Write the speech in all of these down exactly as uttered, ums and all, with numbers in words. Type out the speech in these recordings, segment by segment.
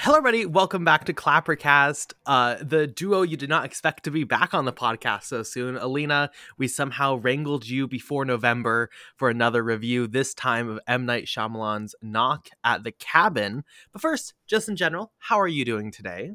Hello, everybody. Welcome back to Clappercast, uh, the duo you did not expect to be back on the podcast so soon. Alina, we somehow wrangled you before November for another review, this time of M. Night Shyamalan's Knock at the Cabin. But first, just in general, how are you doing today?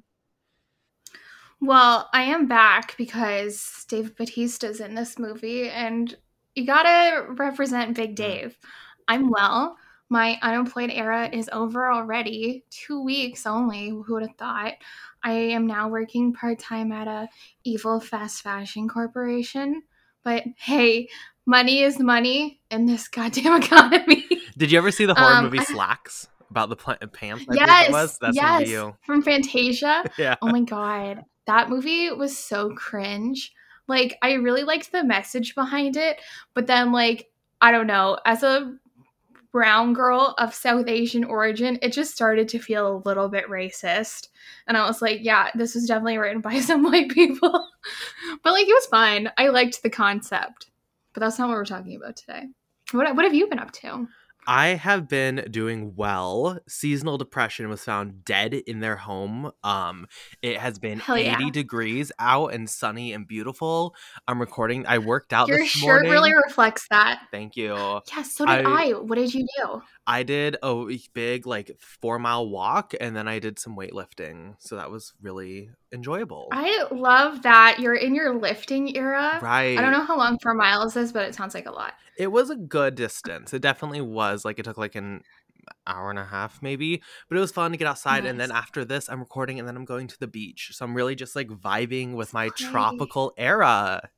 Well, I am back because Dave Bautista's in this movie, and you gotta represent Big Dave. Mm. I'm well. My unemployed era is over already. Two weeks only. Who would have thought? I am now working part-time at a evil fast fashion corporation. But hey, money is money in this goddamn economy. Did you ever see the horror um, movie Slacks? About the pl- pants, I yes, believe it was? That's yes, you. From Fantasia. Yeah. Oh my god. That movie was so cringe. Like, I really liked the message behind it, but then, like, I don't know, as a brown girl of South Asian origin, it just started to feel a little bit racist. And I was like, yeah, this was definitely written by some white people. But, like, it was fine. I liked the concept. But that's not what we're talking about today. What, what have you been up to? I have been doing well. Seasonal depression was found dead in their home. Um, it has been Hell yeah. eighty degrees out and sunny and beautiful. I'm recording. I worked out Your this shirt morning. really reflects that. Thank you. Yeah, so did I, I. What did you do? I did a big, like, four mile walk, and then I did some weightlifting. So that was really enjoyable. I love that you're in your lifting era. Right. I don't know how long four miles is, but it sounds like a lot. It was a good distance. It definitely was. Like, it took like an hour and a half maybe, but it was fun to get outside. Nice. And then after this, I'm recording, and then I'm going to the beach. So I'm really just like vibing with my Great. tropical era.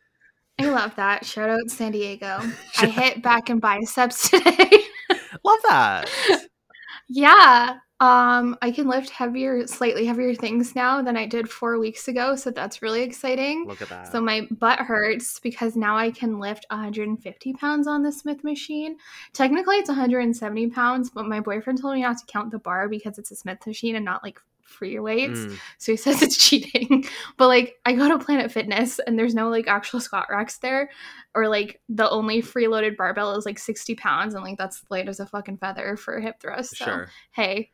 I love that. Shout out San Diego. I hit back and biceps today. Love that. Yeah. Um, I can lift heavier, slightly heavier things now than I did four weeks ago. So that's really exciting. Look at that. So my butt hurts because now I can lift one hundred fifty pounds on the Smith machine. Technically it's one hundred seventy pounds, but my boyfriend told me not to count the bar because it's a Smith machine and not like free weights. Mm. So he says it's cheating. But like I go to Planet Fitness and there's no like actual squat racks there, or like the only free loaded barbell is like sixty pounds, and like that's light as a fucking feather for a hip thrust. So sure. Hey,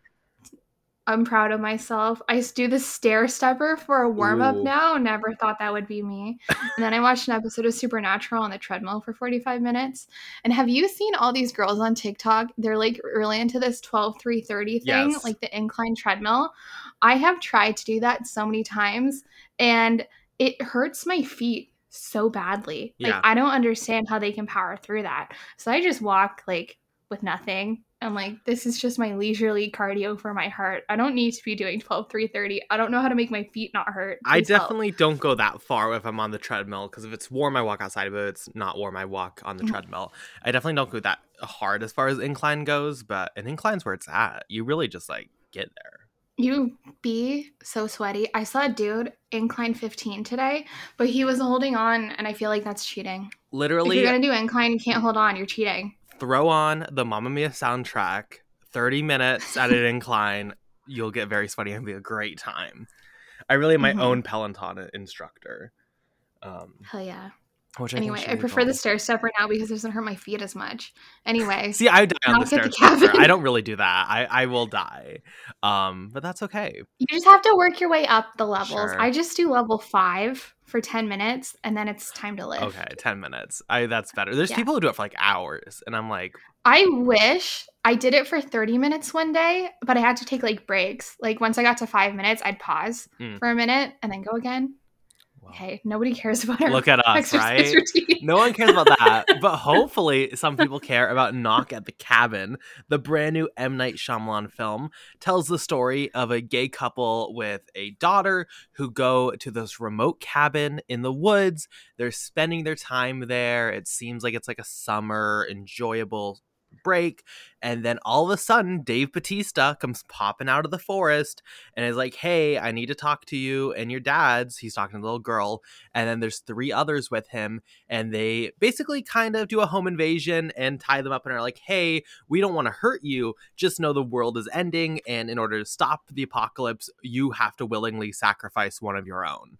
I'm proud of myself. I do the stair stepper for a warm up now. Never thought that would be me. And then I watched an episode of Supernatural on the treadmill for forty-five minutes. And have you seen all these girls on TikTok? They're like really into this twelve three thirty thing, yes. Like the incline treadmill. I have tried to do that so many times, and it hurts my feet so badly. Like yeah. I don't understand how they can power through that. So I just walk like with nothing. I'm like, this is just my leisurely cardio for my heart. I don't need to be doing twelve three thirty. I don't know how to make my feet not hurt. Please I definitely help. don't go that far if I'm on the treadmill, because if it's warm, I walk outside. But if it's not warm, I walk on the mm-hmm. treadmill. I definitely don't go that hard as far as incline goes, but an incline's where it's at. You really just like get there. You be so sweaty. I saw a dude incline fifteen today, but he was holding on, and I feel like that's cheating. Literally, if you're gonna do incline, you can't hold on. You're cheating. Throw on the Mamma Mia soundtrack, thirty minutes at an incline, you'll get very sweaty and be a great time. I really am my mm-hmm. own Peloton instructor. Um, Hell yeah. Which anyway, I, I prefer the stair stepper now because it doesn't hurt my feet as much. Anyway. See, I die on the stair stepper. I don't really do that. I, I will die. Um, but that's okay. You just have to work your way up the levels. Sure. I just do level five for ten minutes, and then it's time to lift. Okay, ten minutes. I That's better. There's yeah. people who do it for like hours, and I'm like... I wish I did it for thirty minutes one day, but I had to take like breaks. Like once I got to five minutes, I'd pause mm. for a minute and then go again. Wow. Hey, nobody cares about our Look at us, right? Routine. No one cares about that. But hopefully some people care about Knock at the Cabin. The brand new M. Night Shyamalan film tells the story of a gay couple with a daughter who go to this remote cabin in the woods. They're spending their time there. It seems like it's like a summer enjoyable break, and then all of a sudden Dave Bautista comes popping out of the forest and is like, hey, I need to talk to you and your dad's. He's talking to the little girl, and then there's three others with him, and they basically kind of do a home invasion and tie them up and are like, hey, we don't want to hurt you, just know the world is ending, and in order to stop the apocalypse you have to willingly sacrifice one of your own.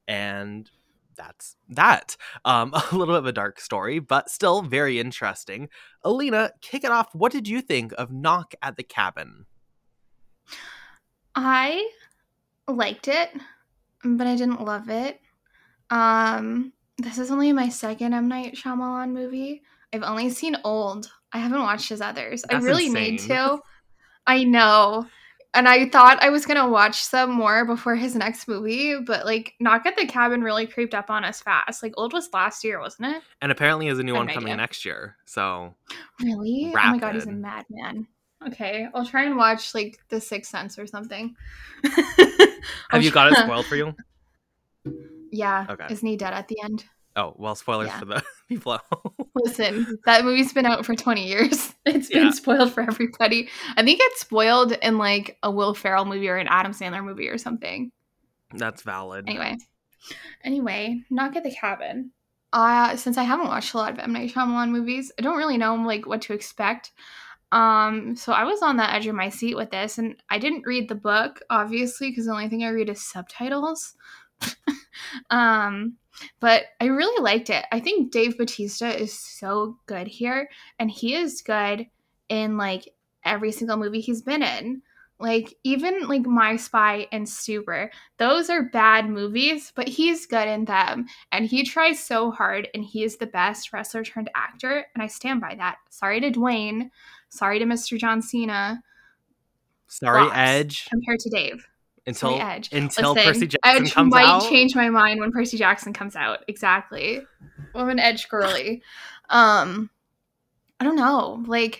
And that's that. Um, a little bit of a dark story, but still very interesting. Alina, kick it off. What did you think of Knock at the Cabin? I liked it, but I didn't love it. Um, this is only my second M. Night Shyamalan movie. I've only seen Old. I haven't watched his others. I That's really need insane. to. I know. And I thought I was going to watch some more before his next movie, but like Knock at the Cabin really creeped up on us fast. Like Old was last year, wasn't it? And apparently there's a new I have one no coming idea. next year. So Really? Oh my god, he's a rapid. madman. Okay, I'll try and watch like The Sixth Sense or something. Have you got it spoiled for you? Yeah. Okay. Isn't he dead at the end? Oh, well, spoilers Yeah. for the people at home. Listen, that movie's been out for twenty years. It's been Yeah. spoiled for everybody. I think it's spoiled in like a Will Ferrell movie or an Adam Sandler movie or something. That's valid. Anyway. Anyway, Knock at the Cabin. Uh, since I haven't watched a lot of M. Night Shyamalan movies, I don't really know like what to expect. Um, so I was on the edge of my seat with this, and I didn't read the book, obviously, because the only thing I read is subtitles. um, but I really liked it. I think Dave Bautista is so good here, and he is good in like every single movie he's been in. Like even like My Spy and Super, those are bad movies, but he's good in them, and he tries so hard, and he is the best wrestler turned actor, and I stand by that. Sorry to Dwayne, sorry to Mister John Cena. Sorry, Flops Edge. compared to Dave. Until Sorry, Edge. until Listen, Percy Jackson Edge comes might out. change my mind when Percy Jackson comes out. Exactly. I'm an Edge girly. Um, I don't know. Like,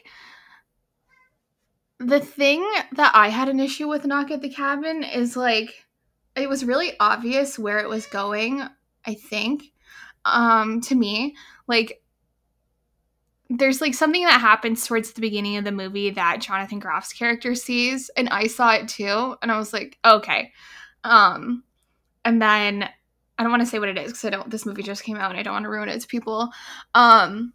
the thing that I had an issue with Knock at the Cabin is like it was really obvious where it was going, I think. Um, to me, like there's like something that happens towards the beginning of the movie that Jonathan Groff's character sees, and I saw it too, and I was like, okay. Um, and then I don't want to say what it is because I don't. This movie just came out, and I don't want to ruin it to people. Um,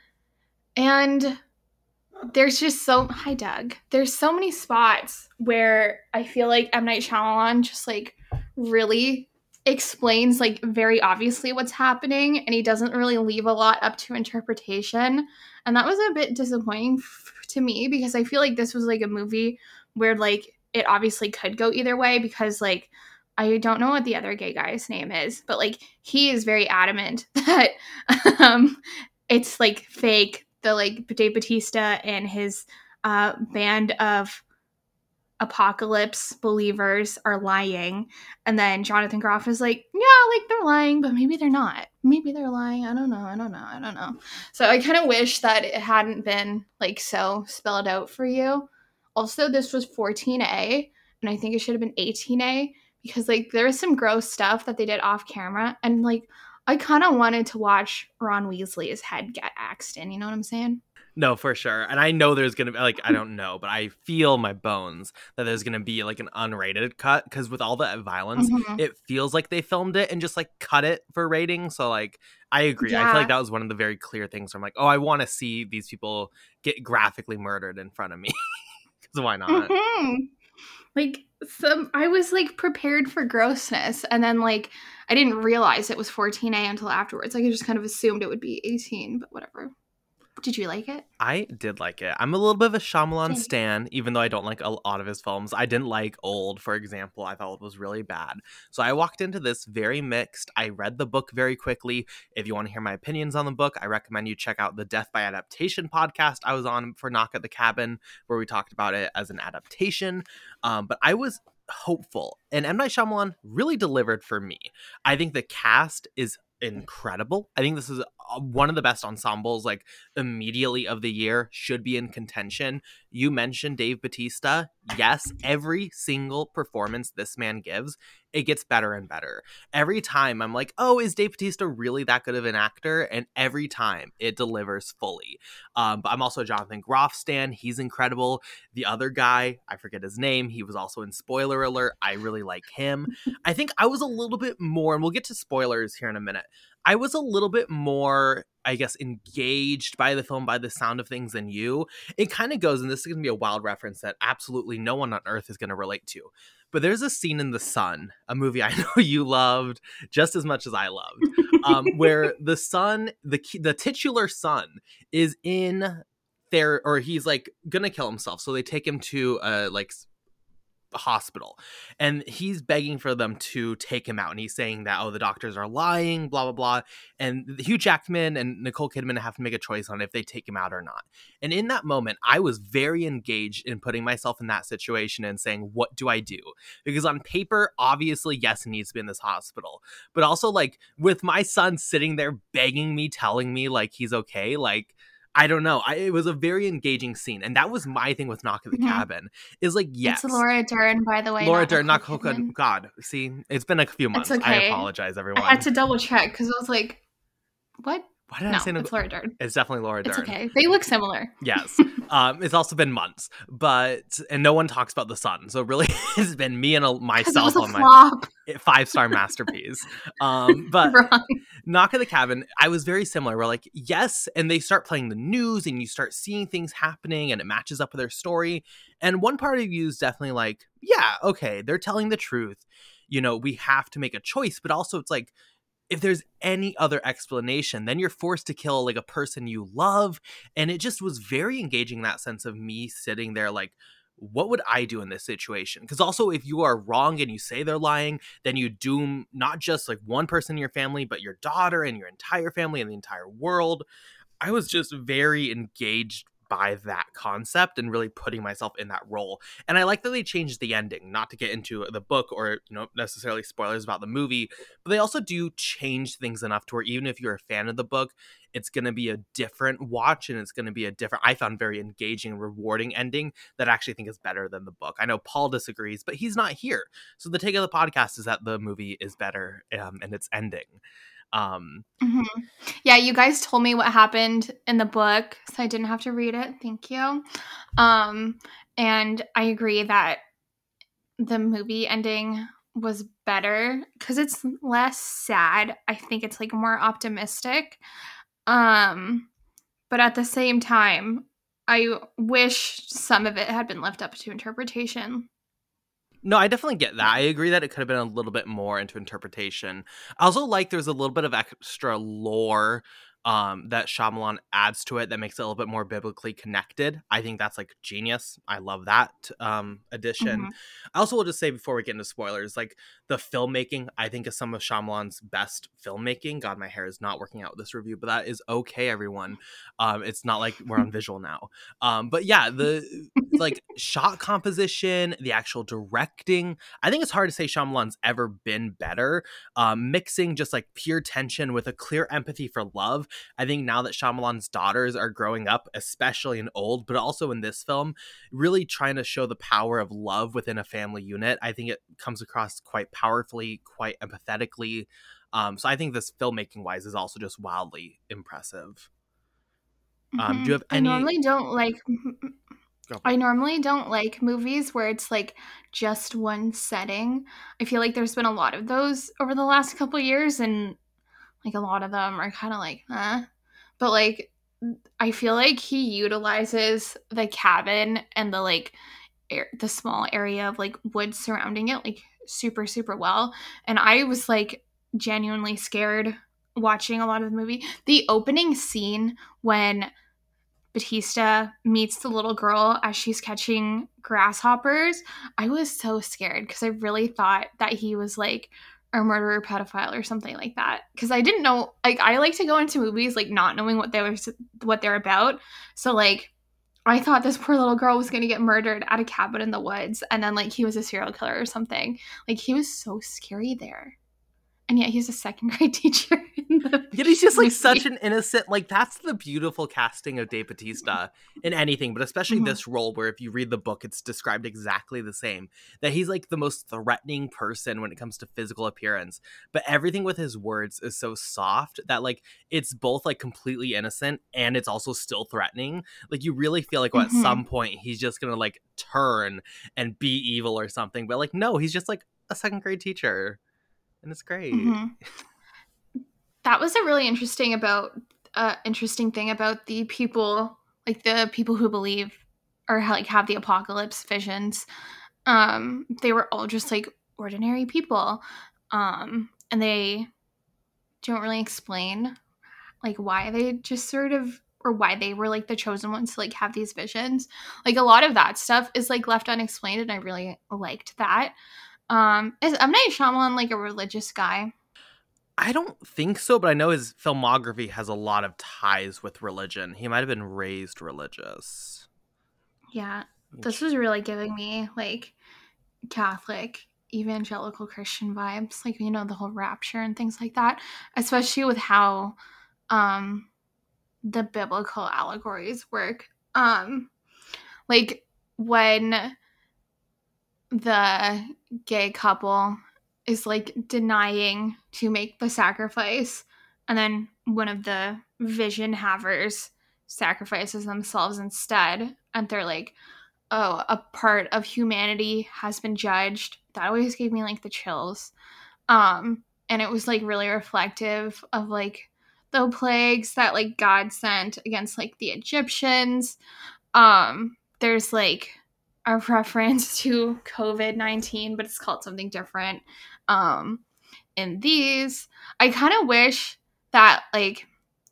and there's just so hi Doug. There's so many spots where I feel like M. Night Shyamalan just like really explains like very obviously what's happening, and he doesn't really leave a lot up to interpretation, and that was a bit disappointing f- to me because I feel like this was like a movie where like it obviously could go either way because like I don't know what the other gay guy's name is, but like he is very adamant that um it's like fake. The like Dave Bautista and his uh, band of apocalypse believers are lying, and then Jonathan Groff is like, yeah, like they're lying, but maybe they're not. Maybe they're lying. I don't know. I don't know. I don't know. So I kind of wish that it hadn't been like so spelled out for you. Also, this was fourteen A, and I think it should have been eighteen A because like there was some gross stuff that they did off camera, and like I kind of wanted to watch Ron Weasley's head get axed in. You know what I'm saying? No, for sure. And I know there's gonna be like I don't know, but I feel my bones that there's gonna be like an unrated cut because with all that violence, Mm-hmm. it feels like they filmed it and just like cut it for rating. So like I agree. I Yeah. feel like that was one of the very clear things. Where I'm like, oh, I want to see these people get graphically murdered in front of me. Because why not? Mm-hmm. Like some, I was like prepared for grossness, and then like I didn't realize it was fourteen A until afterwards. Like I just kind of assumed it would be eighteen, but whatever. Did you like it? I did like it. I'm a little bit of a Shyamalan Same. stan, even though I don't like a lot of his films. I didn't like Old, for example. I thought it was really bad. So I walked into this very mixed. I read the book very quickly. If you want to hear my opinions on the book, I recommend you check out the Death by Adaptation podcast I was on for Knock at the Cabin, where we talked about it as an adaptation. Um, but I was hopeful, and M. Night Shyamalan really delivered for me. I think the cast is incredible. I think this is one of the best ensembles like immediately of the year, should be in contention. You mentioned Dave Bautista. Yes, every single performance this man gives, it gets better and better. Every time I'm like, oh, is Dave Bautista really that good of an actor? And every time it delivers fully. Um, but I'm also a Jonathan Groff stan. He's incredible. The other guy, I forget his name. He was also in Spoiler Alert. I really like him. I think I was a little bit more, and we'll get to spoilers here in a minute. I was a little bit more, I guess, engaged by the film, by the sound of things than you. It kind of goes, and this is going to be a wild reference that absolutely no one on earth is going to relate to. But there's a scene in The Son, a movie I know you loved just as much as I loved, um, where the son, the the titular son, is in there, or he's like gonna kill himself. So they take him to a like hospital, and he's begging for them to take him out, and he's saying that, oh, the doctors are lying, blah blah blah, and Hugh Jackman and Nicole Kidman have to make a choice on if they take him out or not. And in that moment, I was very engaged in putting myself in that situation and saying, what do I do? Because on paper, obviously, yes, he needs to be in this hospital, but also, like, with my son sitting there begging me, telling me like he's okay, like, I don't know. I, it was a very engaging scene. And that was my thing with Knock at the Mhm. Cabin is like, yes. It's Laura Dern, by the way. Laura not Dern, not Nicole Nicole Kidman. Kidman. God, see, it's been a few months. It's I okay. apologize, everyone. I had to double check because I was like, what? Why did no, I say it's Laura Dern. It's definitely Laura Dern. It's okay. They look similar. Yes. um, it's also been months, but and no one talks about The Son. So really, it's been me and a, myself on flop. my five star masterpiece. Um, but Wrong. Knock at the Cabin, I was very similar. We're like, yes, and they start playing the news, and you start seeing things happening, and it matches up with their story. And one part of you is definitely like, yeah, okay, they're telling the truth. You know, we have to make a choice, but also it's like, if there's any other explanation, then you're forced to kill like a person you love. And it just was very engaging in that sense of me sitting there like, what would I do in this situation? Because also, if you are wrong and you say they're lying, then you doom not just like one person in your family, but your daughter and your entire family and the entire world. I was just very engaged by that concept and really putting myself in that role. And I like that they changed the ending, not to get into the book or, you know, necessarily spoilers about the movie, but they also do change things enough to where even if you're a fan of the book, it's going to be a different watch and it's going to be a different, I found very engaging and rewarding ending that I actually think is better than the book. I know Paul disagrees, but he's not here. So the take of the podcast is that the movie is better um, and its ending. Um, mm-hmm. Yeah, you guys told me what happened in the book, so I didn't have to read it. Thank you. Um, and I agree that the movie ending was better because it's less sad. I think it's like more optimistic. Um, but at the same time, I wish some of it had been left up to interpretation. No, I definitely get that. I agree that it could have been a little bit more into interpretation. I also like there's a little bit of extra lore um, that Shyamalan adds to it that makes it a little bit more biblically connected. I think that's like genius. I love that um, addition. Mhm. I also will just say before we get into spoilers, like the filmmaking, I think is some of Shyamalan's best filmmaking. God, my hair is not working out with this review, but that is okay, everyone. Um, it's not like we're on visual now. Um, but yeah, the like shot composition, the actual directing. I think it's hard to say Shyamalan's ever been better. Um, mixing just like pure tension with a clear empathy for love. I think now that Shyamalan's daughters are growing up, especially in Old, but also in this film, really trying to show the power of love within a family unit. I think it comes across quite powerfully, quite empathetically. Um, so I think this filmmaking wise is also just wildly impressive. Um, Mm-hmm. do you have any? I normally don't like. I normally don't like movies where it's like just one setting. I feel like there's been a lot of those over the last couple of years, and like a lot of them are kind of like, huh? But like, I feel like he utilizes the cabin and the like, air, the small area of like woods surrounding it like super super well. And I was like genuinely scared watching a lot of the movie. The opening scene when Batista meets the little girl as she's catching grasshoppers, I was so scared because I really thought that he was like a murderer pedophile or something like that. Because I didn't know, like, I like to go into movies like not knowing what they were, what they're about. So like, I thought this poor little girl was gonna get murdered at a cabin in the woods, and then like he was a serial killer or something. Like he was so scary there. And yet he's a second grade teacher. In the Yet he's just like movie. such an innocent, like that's the beautiful casting of Dave Bautista in anything, but especially Mhm. this role where if you read the book, it's described exactly the same. That he's like the most threatening person when it comes to physical appearance, but everything with his words is so soft that like it's both like completely innocent and it's also still threatening. Like you really feel like well, at Mhm. some point he's just gonna like turn and be evil or something, but like no, he's just like a second grade teacher. And it's great. Mm-hmm. That was a really interesting about uh interesting thing about the people, like the people who believe or like have the apocalypse visions. Um, they were all just like ordinary people, um, and they don't really explain like why they just sort of or why they were like the chosen ones to like have these visions. Like a lot of that stuff is like left unexplained, and I really liked that. Um, is M. Night Shyamalan like a religious guy? I don't think so, but I know his filmography has a lot of ties with religion. He might have been raised religious. Yeah, this was really giving me like Catholic, evangelical Christian vibes, like, you know, the whole rapture and things like that, especially with how um the biblical allegories work. Um like when the gay couple is like denying to make the sacrifice, and then one of the vision havers sacrifices themselves instead, and they're like, oh, a part of humanity has been judged. That always gave me like the chills. Um, and it was like really reflective of like the plagues that like God sent against like the Egyptians. Um, there's like a reference to COVID nineteen, but it's called something different. Um, in these, I kind of wish that like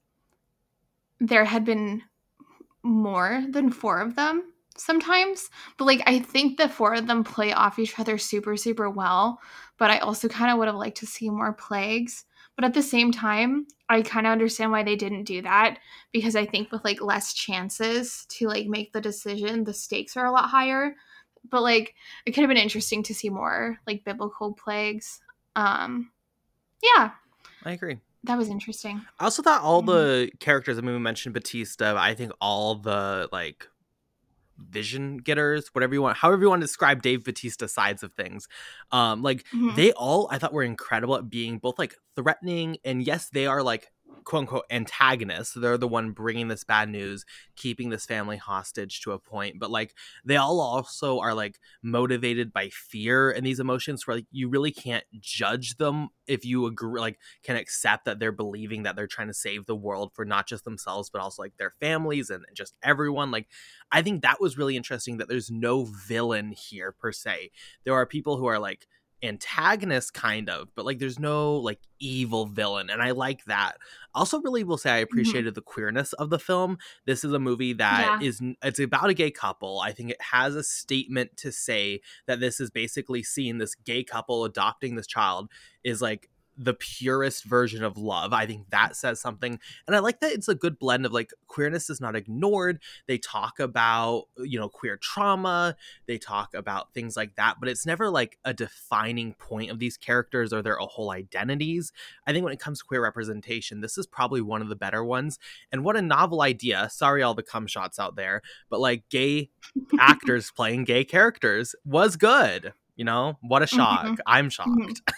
there had been more than four of them sometimes, but like I think the four of them play off each other super super well, but I also kind of would have liked to see more plagues. But at the same time, I kind of understand why they didn't do that, because I think with like less chances to like make the decision, the stakes are a lot higher. But like it could have been interesting to see more like biblical plagues. Um yeah, I agree. that was interesting. I also thought all Mhm. the characters, I mean, we mentioned Batista, but I think all the, like, vision getters, whatever you want, however you want to describe Dave Batista sides of things, um, like, Mhm. they all, I thought, were incredible at being both, like, threatening, and yes, they are, like, quote-unquote antagonists. They're the one bringing this bad news, keeping this family hostage to a point, but, like, they all also are, like, motivated by fear and these emotions where, like, you really can't judge them if you agree, like, can accept that they're believing that they're trying to save the world for not just themselves, but also, like, their families and just everyone. Like, I think that was really interesting that there's no villain here per se. There are people who are, like, antagonists kind of, but like there's no like evil villain, and I like that. Also really will say I Mhm. appreciated the queerness of the film. This is a movie that Yeah. is, it's about a gay couple. I think it has a statement to say that this is basically seeing this gay couple adopting this child is like the purest version of love. I think that says something, and I like that it's a good blend of like queerness is not ignored. They talk about, you know, queer trauma, they talk about things like that, but it's never like a defining point of these characters or their whole identities. I think when it comes to queer representation, this is probably one of the better ones. And what a novel idea. Sorry, all the cum shots out there, but like gay actors playing gay characters was good. You know, what a shock. Mhm. I'm Mhm. shocked.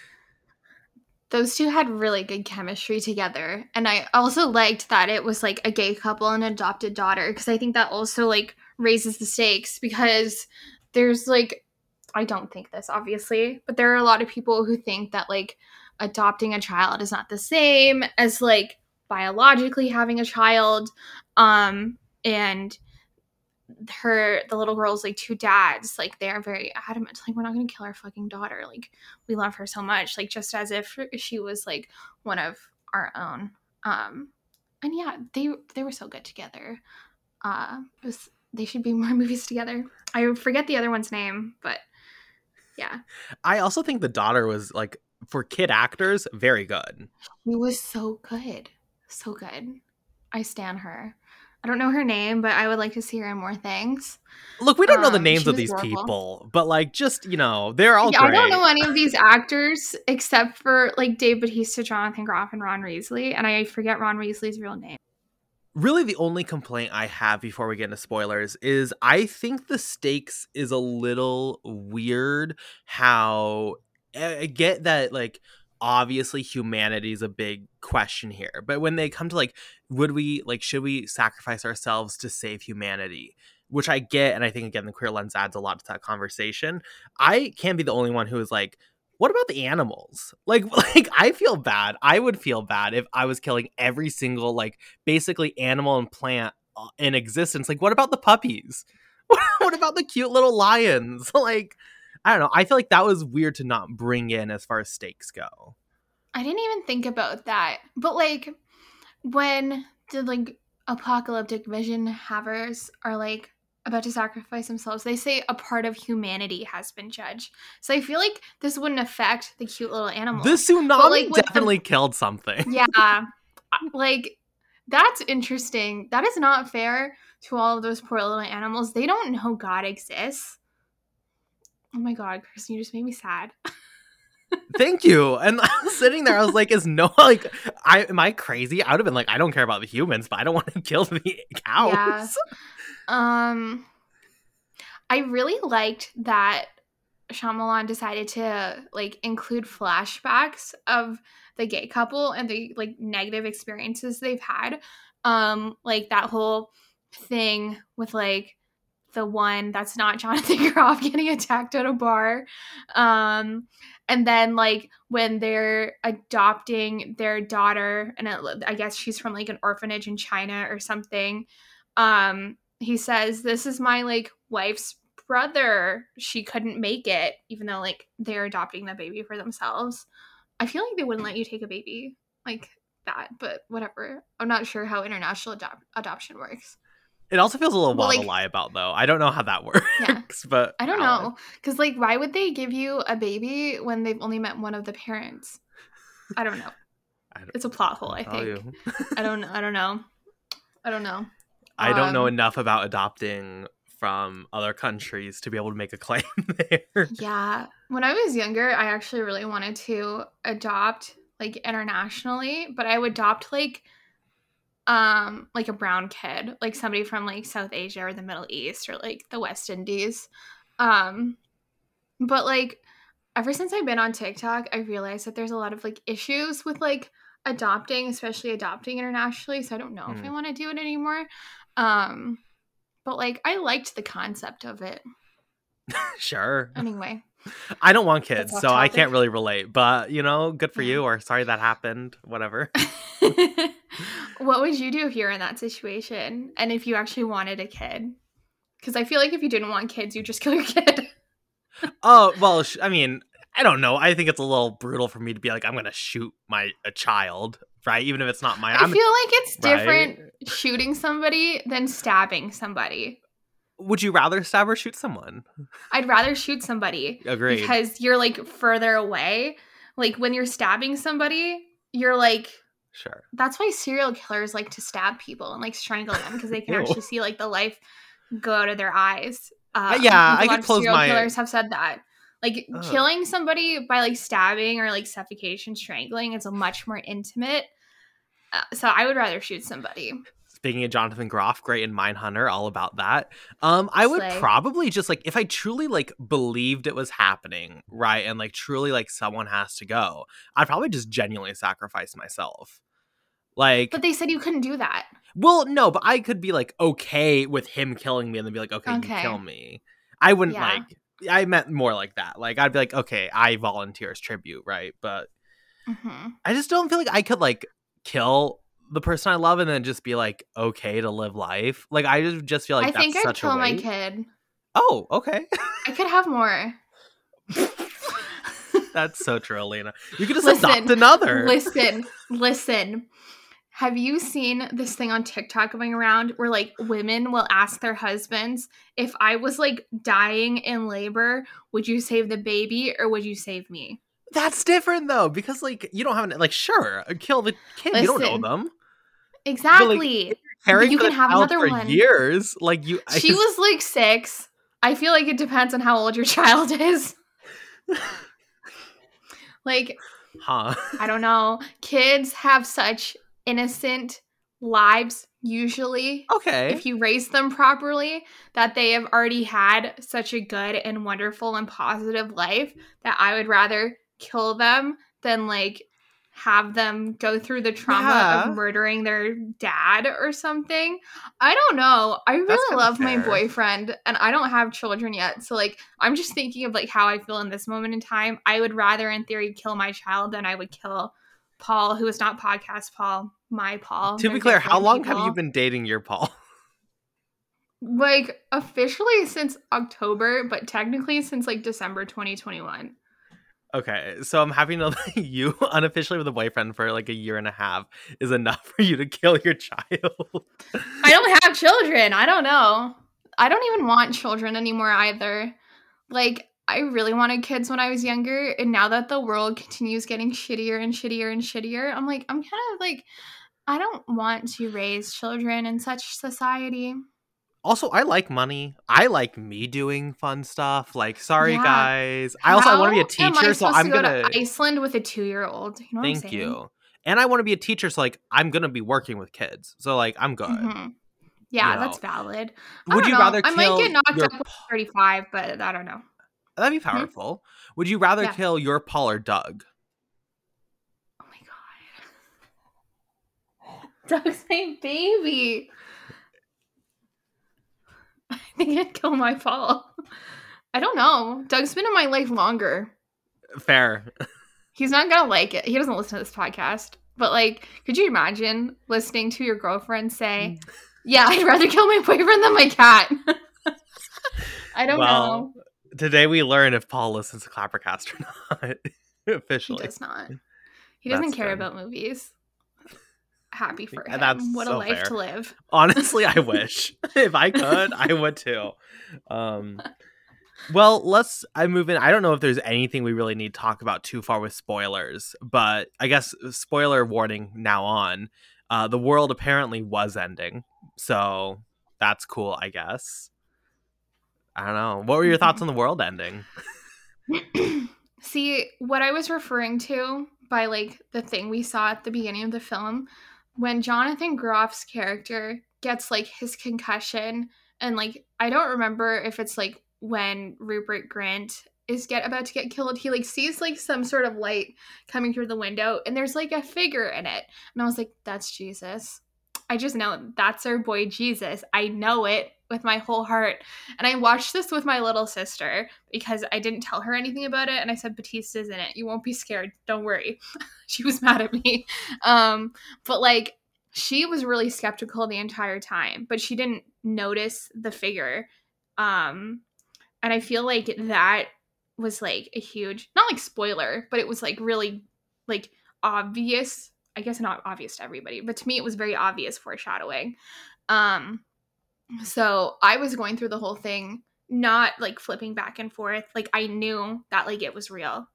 Those two had really good chemistry together. And I also liked that it was like a gay couple and an adopted daughter, because I think that also like raises the stakes, because there's like, I don't think this obviously, but there are a lot of people who think that like adopting a child is not the same as like biologically having a child. Um and her the little girl's like two dads, like they're very adamant, like we're not gonna kill our fucking daughter, like we love her so much, like just as if she was like one of our own. Um and yeah, they they were so good together. Uh it was, they should be more movies together. I forget the other one's name, but yeah, I also think the daughter was like, for kid actors, very good. he was so good, so good. I stan her. I don't know her name, but I would like to see her in more things. Look, we don't know the Um names she of was these adorable. people, but like, just, you know, they're all Yeah, I don't great. know any of these actors except for like Dave Bautista, Jonathan Groff, and Ron Weasley, and I forget Ron Weasley's real name. Really, the only complaint I have before we get into spoilers is I think the stakes is a little weird. How I I get that, like, obviously humanity is a big question here, but when they come to like, would we like, should we sacrifice ourselves to save humanity? Which I get, and I think again the queer lens adds a lot to that conversation. I can't be the only one who is like, what about the animals? Like, like I feel bad. I would feel bad if I was killing every single like basically animal and plant uh, in existence. Like, what about the puppies? What about the cute little lions? Like, I don't know. I feel like that was weird to not bring in as far as stakes go. I didn't even think about that, but like when the like apocalyptic vision havers are like about to sacrifice themselves, they say a part of humanity has been judged. So I feel like this wouldn't affect the cute little animal. The tsunami But, like, with definitely the, killed something. yeah, like that's interesting. That is not fair to all of those poor little animals. They don't know God exists. Oh my God, Kristen, you just made me sad. Thank you. And I was sitting there, I was like, is no, like, I am I crazy? I would have been like, I don't care about the humans, but I don't want to kill the cows. Yeah. Um, I really liked that Shyamalan decided to, like, include flashbacks of the gay couple and the, like, negative experiences they've had. Um, like, that whole thing with, like, the one that's not Jonathan Groff getting attacked at a bar. Um, and then, like, when they're adopting their daughter, and it, I guess she's from, like, an orphanage in China or something, um, he says, this is my, like, wife's brother. She couldn't make it, even though, like, they're adopting the baby for themselves. I feel like they wouldn't let you take a baby like that, but whatever. I'm not sure how international adop- adoption works. It also feels a little Well, wild like- to lie about, though. I don't know how that works, Yeah. but I don't valid. know. Because, like, why would they give you a baby when they've only met one of the parents? I don't know. I don't- It's a plot hole, I I'll think. tell you. I don't know. I don't know. I don't know. I don't know Um, enough about adopting from other countries to be able to make a claim there. Yeah. When I was younger, I actually really wanted to adopt, like, internationally, but I would adopt, like, um, like a brown kid, like somebody from, like, South Asia or the Middle East or, like, the West Indies. Um, but, like, ever since I've been on TikTok, I realized that there's a lot of, like, issues with, like, adopting, especially adopting internationally, so I don't know if I Hmm. want to do it anymore. Um, but, like, I liked the concept of it. Sure. Anyway. I don't want kids, off so I topic. can't really relate. But, you know, good for Yeah. you, or sorry that happened, whatever. What would you do if you're in that situation and if you actually wanted a kid? Because I feel like if you didn't want kids, you just kill your kid. Oh, well, sh- I mean, I don't know. I think it's a little brutal for me to be like, I'm going to shoot my a child, right? Even if it's not mine. I I'm, feel like it's different right? shooting somebody than stabbing somebody. Would you rather stab or shoot someone? I'd rather shoot somebody Agreed. because you're, like, further away. Like, when you're stabbing somebody, you're, like, Sure. that's why serial killers like to stab people and, like, strangle them because they can Ew. actually see, like, the life go out of their eyes. Um, yeah, like, I a lot could of close serial my- killers have said that. Like, Ugh. killing somebody by, like, stabbing or, like, suffocation, strangling is a much more intimate. Uh, so I would rather shoot somebody. Speaking of Jonathan Groff, great in Mindhunter, all about that. Um, I would Slay. probably just, like, if I truly, like, believed it was happening, right, and, like, truly, like, someone has to go, I'd probably just genuinely sacrifice myself. Like, But they said you couldn't do that. well, no, but I could be, like, okay with him killing me and then be like, okay, Okay. you kill me. I wouldn't, Yeah. like, I meant more like that. Like, I'd be like, okay, I volunteer as tribute, right? But Mm-hmm. I just don't feel like I could, like, kill the person I love and then just be like, okay to live life. Like, I just just feel like I that's think I'd such kill a my weight. kid. Oh, okay. I could have more. That's so true, Elena. You could just Listen, adopt another. Listen, listen. Have you seen this thing on TikTok going around where, like, women will ask their husbands, if I was, like, dying in labor, would you save the baby or would you save me? That's different though, because like you don't have an, like sure, kill the kid. You don't know Listen. them. Exactly. Caring you for can the have child another for one. years. Like you, I She just- was, like, six. I feel like it depends on how old your child is. Like, huh? I don't know. Kids have such innocent lives, usually. Okay. If you raise them properly, that they have already had such a good and wonderful and positive life that I would rather kill them than, like, have them go through the trauma Yeah. of murdering their dad or something. I don't know. I That's really kinda love my fair. boyfriend and I don't have children yet. So, like, I'm just thinking of, like, how I feel in this moment in time. I would rather, in theory, kill my child than I would kill Paul, who is not podcast Paul, my Paul. To be They're clear, how different long have people. you been dating your Paul? Like, officially since October, but technically since, like, December twenty twenty-one. Okay, so I'm happy to know that you unofficially with a boyfriend for like a year and a half is enough for you to kill your child. I don't have children. I don't know. I don't even want children anymore either. Like, I really wanted kids when I was younger, and now that the world continues getting shittier and shittier and shittier, I'm like, I'm kind of like, I don't want to raise children in such society. Also, I like money. I like me doing fun stuff. Like, sorry Yeah. guys. I also I want to be a How am I teacher, so supposed I'm to go gonna to Iceland with a two-year-old? You know what I'm thank saying? you. And I want to be a teacher, so like I'm gonna be working with kids. So like I'm good. Mm-hmm. You Yeah, that's know. valid. I Would don't you know. rather I might kill get knocked your up when I'm thirty-five, but I don't know. That'd be Hmm? powerful. Would you rather Yeah. kill your Paul or Doug? Oh my god. Doug's my baby. I think I'd kill my Paul. I don't know. Doug's been in my life longer. Fair. He's not gonna like it. He doesn't listen to this podcast. But like, could you imagine listening to your girlfriend say, yeah, I'd rather kill my boyfriend than my cat? I don't well, know. Today we learn if Paul listens to Clappercast or not. Officially. He does not. He doesn't That's care good. about movies. Happy for him. That's what so a life fair. to live. Honestly, I wish. If I could, I would too. Um, well, let's I move in. I don't know if there's anything we really need to talk about too far with spoilers, but I guess spoiler warning now on. Uh, the world apparently was ending, so that's cool, I guess. I don't know. What were your thoughts on the world ending? See, what I was referring to by like the thing we saw at the beginning of the film, when Jonathan Groff's character gets like his concussion, and like I don't remember if it's like when Rupert Grint is get about to get killed, he like sees like some sort of light coming through the window, and there's like a figure in it, and I was like, that's Jesus. I just know that's our boy Jesus. I know it with my whole heart. And I watched this with my little sister because I didn't tell her anything about it. And I said, Batista's in it. You won't be scared. Don't worry. She was mad at me. Um, but like, she was really skeptical the entire time, but she didn't notice the figure. Um, and I feel like that was like a huge, not like spoiler, but it was like really like obvious. I guess not obvious to everybody, but to me it was very obvious foreshadowing. Um, so I was going through the whole thing, not like flipping back and forth. Like I knew that like it was real.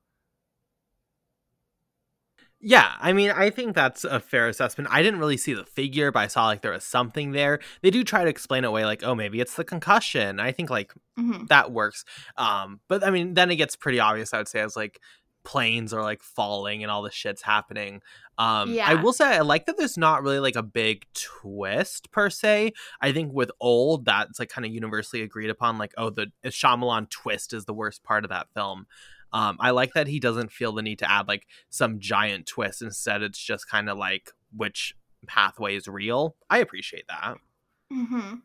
Yeah, I mean, I think that's a fair assessment. I didn't really see the figure, but I saw like there was something there. They do try to explain it away, like, oh, maybe it's the concussion. I think like Mm-hmm. that works. Um, but I mean, then it gets pretty obvious, I would say, as like planes are like falling and all this shit's happening. Um, Yeah. I will say I like that there's not really like a big twist per se. I think with Old, that's like kind of universally agreed upon. Like, oh, the Shyamalan twist is the worst part of that film. Um, I like that he doesn't feel the need to add like some giant twist. Instead, it's just kind of like which pathway is real. I appreciate that. Mm-hmm.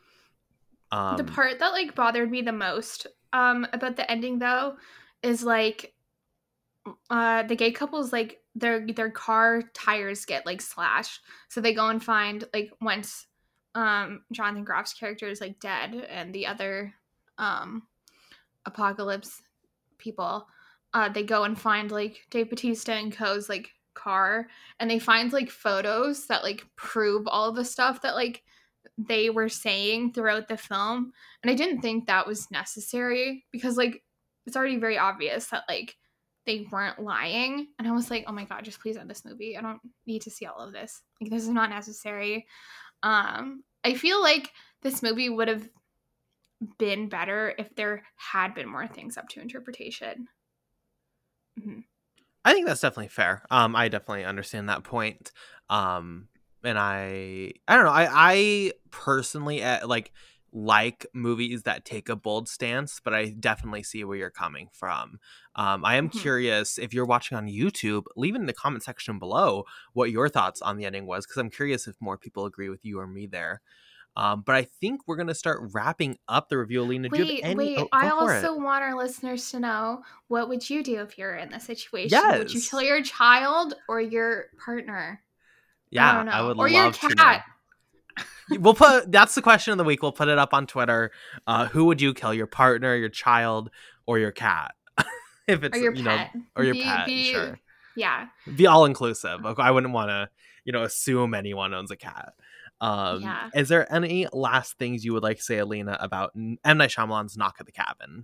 Um, The part that like bothered me the most um, about the ending though is like uh, the gay couple's like their their car tires get like slashed, so they go and find like once um, Jonathan Groff's character is like dead and the other um, apocalypse people, uh, they go and find like Dave Bautista and co's like car, and they find like photos that like prove all the stuff that like they were saying throughout the film. And I didn't think that was necessary because like it's already very obvious that like they weren't lying. And I was like, oh my god, just please end this movie. I don't need to see all of this. Like this is not necessary. um I feel like this movie would have been better if there had been more things up to interpretation. Mm-hmm. I think that's definitely fair. Um, I definitely understand that point. Um, and I, I don't know. I, I personally uh, like like movies that take a bold stance, but I definitely see where you're coming from. Um, I am Mm-hmm. curious if you're watching on YouTube, leave in the comment section below what your thoughts on the ending was, because I'm curious if more people agree with you or me there. Um, but I think we're gonna start wrapping up the review. Alina, do you have Wait, any? wait. Oh, I go for also it. want our listeners to know, what would you do if you're in this situation? Yes. Would you kill your child or your partner? Yeah, I don't know. I would Or your love to know. cat. We'll put that's the question of the week. We'll put it up on Twitter. Uh, who would you kill, your partner, your child, or your cat? if it's, Or your you know, pet. or your Be pet, be sure. yeah. Be all inclusive. I wouldn't want to, you know, assume anyone owns a cat. Um, Yeah. is there any last things you would like to say, Alina, about M. Night Shyamalan's Knock at the Cabin?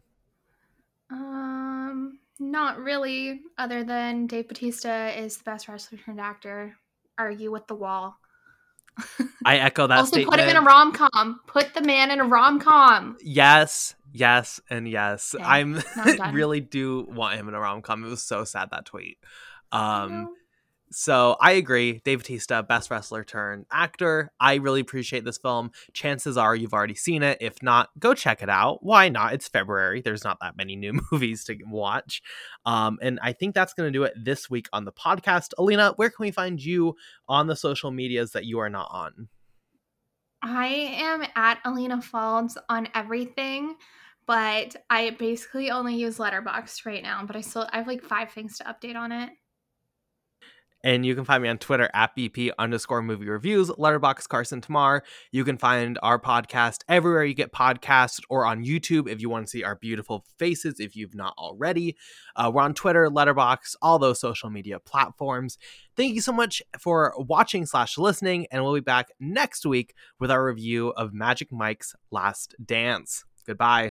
Um, not really, other than Dave Bautista is the best wrestler turned actor. Argue with the wall. I echo that Also, statement. put him in a rom-com. Put the man in a rom-com. Yes, yes, and yes. Okay, I'm now I'm done. really do want him in a rom-com. It was so sad, that tweet. I Um, know. So I agree. Dave Bautista, best wrestler turned actor. I really appreciate this film. Chances are you've already seen it. If not, go check it out. Why not? It's February. There's not that many new movies to watch. Um, and I think that's going to do it this week on the podcast. Alina, where can we find you on the social medias that you are not on? I am at Alina Falds on everything, but I basically only use Letterboxd right now, but I still I have like five things to update on it. And you can find me on Twitter at B P underscore movie reviews, Letterboxd Carson Tamar. You can find our podcast everywhere you get podcasts, or on YouTube if you want to see our beautiful faces, if you've not already. Uh, we're on Twitter, Letterboxd, all those social media platforms. Thank you so much for watching slash listening, and we'll be back next week with our review of Magic Mike's Last Dance. Goodbye.